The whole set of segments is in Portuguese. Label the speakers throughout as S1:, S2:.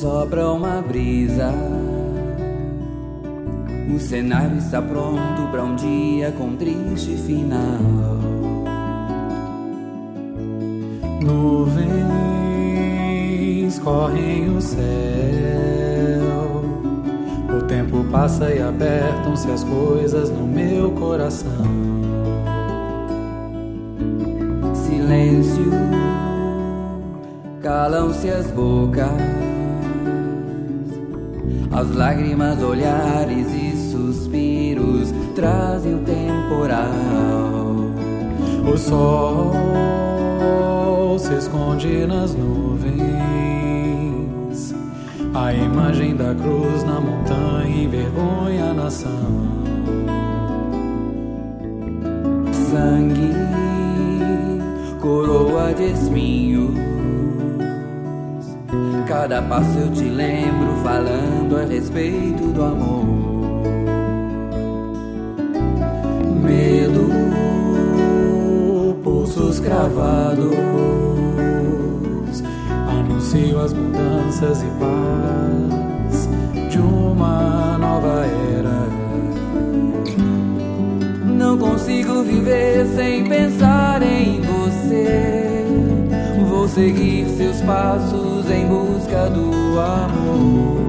S1: Sopra uma brisa, o cenário está pronto para um dia com triste final.
S2: Nuvens correm o céu, o tempo passa e apertam-se as coisas no meu coração.
S1: Silêncio, calam-se as bocas, as lágrimas, olhares e suspiros trazem o temporal.
S2: O sol se esconde nas nuvens, a imagem da cruz na montanha envergonha a nação.
S1: Sangue, coroa de espinhos, cada passo eu te lembro falando a respeito do amor. Medo, pulsos cravados, anuncio as mudanças e paz de uma nova era. Não consigo viver sem pensar em você. Vou seguir seus passos em busca do amor.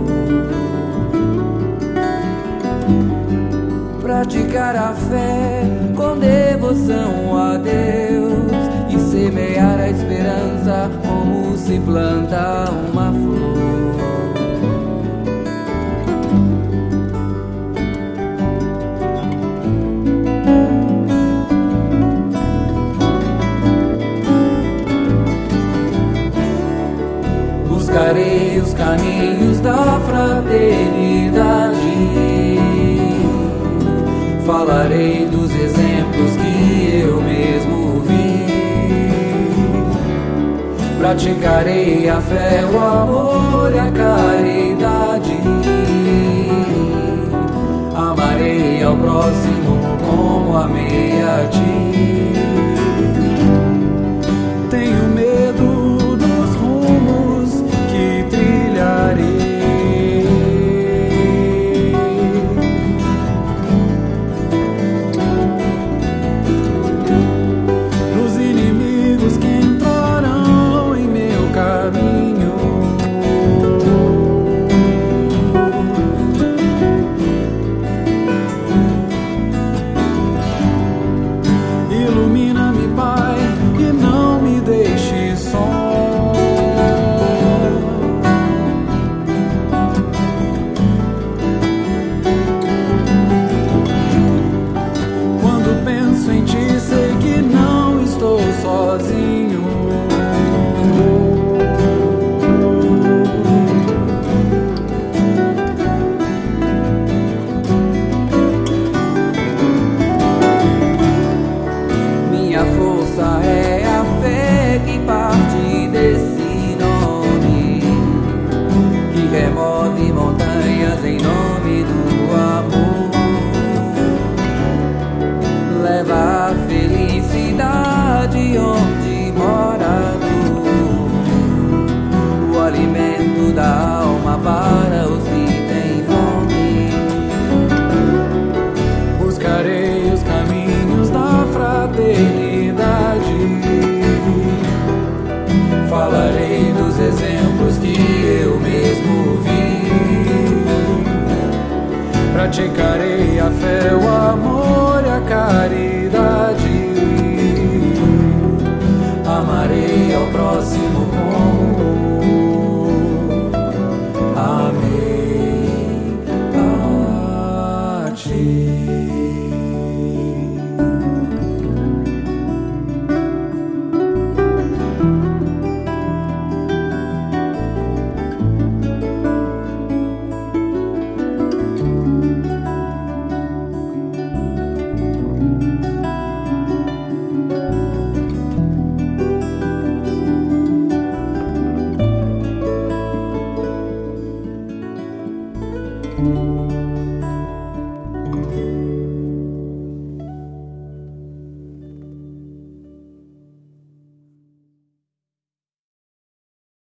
S1: Praticar a fé com devoção a Deus e semear a esperança como se planta uma flor. Buscarei os caminhos da fraternidade, falarei dos exemplos que eu mesmo vi, praticarei a fé, o amor e a caridade, amarei ao próximo como amei a ti. Tenho medo dos rumos que trilharei, dos inimigos que entrarão em meu caminho. Ilumina-me, Pai, e não me deixe só. Quando penso em ti, sei que não estou sozinho. Minha força é a fé que parte desse nome, que remove montanhas em nome do